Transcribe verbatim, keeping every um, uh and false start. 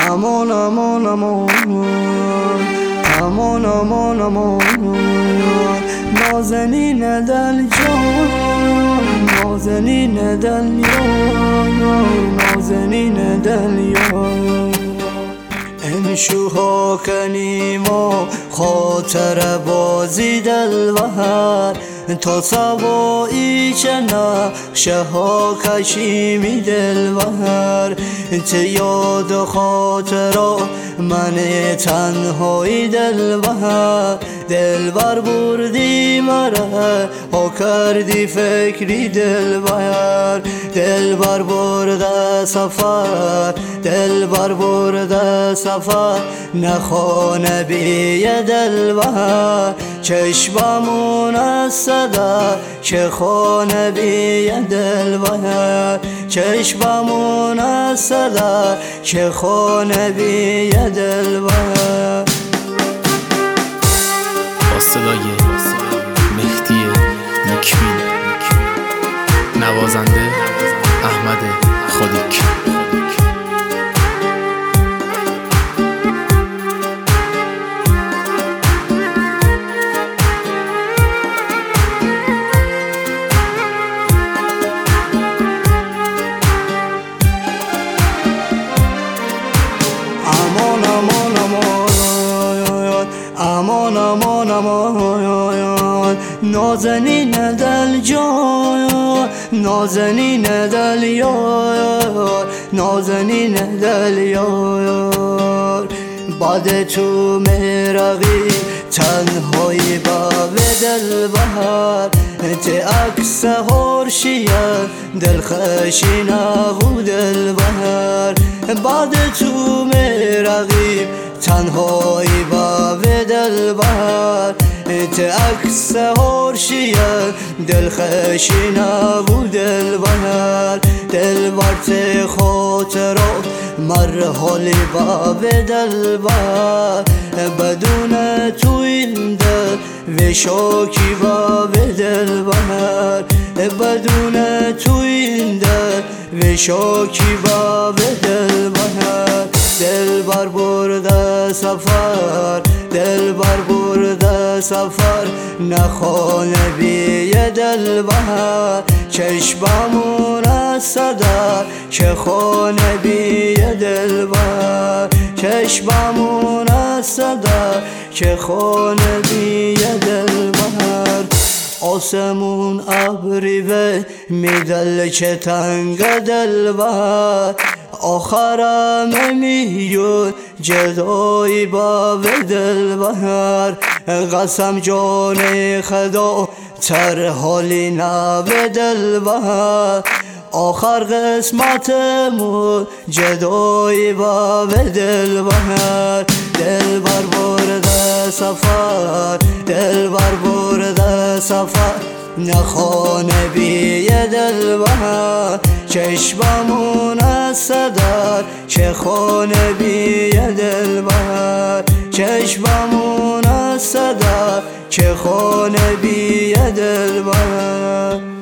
امان امان امان امان امان امان نازنین دل جان نازنین دل یار نازنین دل یار امشوها کنیم و خاطر بازی دلبر تا سوایی چه نقشه ها کشیمی دلبر ته یاد خاطرا من تنهایی دلبر دلبر بردی مرا ها کردی فکری دلبر دلبر برده سفر دلبر برده سفر نخانه بیه دلبر چشممون از صدا که خانه بیه دلبر چشممون از صدا که خانه بیه دلبر با صدای مهدی مکبین نوازنده احمد خودیک امان امان امان نازنین دل جان نازنین دل یار نازنین دل یار بعد تو مرغی تنهایی با دلبر ته عکس هرشیه دلخوشی نبود دلبر بعد تو مرغی تنهایی با دلبر ته عکس هرشیه دلخوشی نبود دلبر دلبر ته خاطرات مرحله با دلبر بدون تو این دل و شوکی با دلبر بدون تو این دل و شوکی با دلبر دلبر برده سفر دلبر برده سفر نخانه بیه دلبر چشممون از صدا که خانه بیه دلبر چشممون از صدا که خانه بیه دلبر آسمون ابری به میدل که تنگ دلبر آخرم میون جدایی با دلبر قسم جان خدا تر حالی نبه دلبر آخر قسمتمون جدایی با دلبر دلبر برده سفر دلبر برده سفر نخانه بیه دلبر چشممون از صدا که خانه بیه دلبر چشممون از صدا که خانه بیه دلبر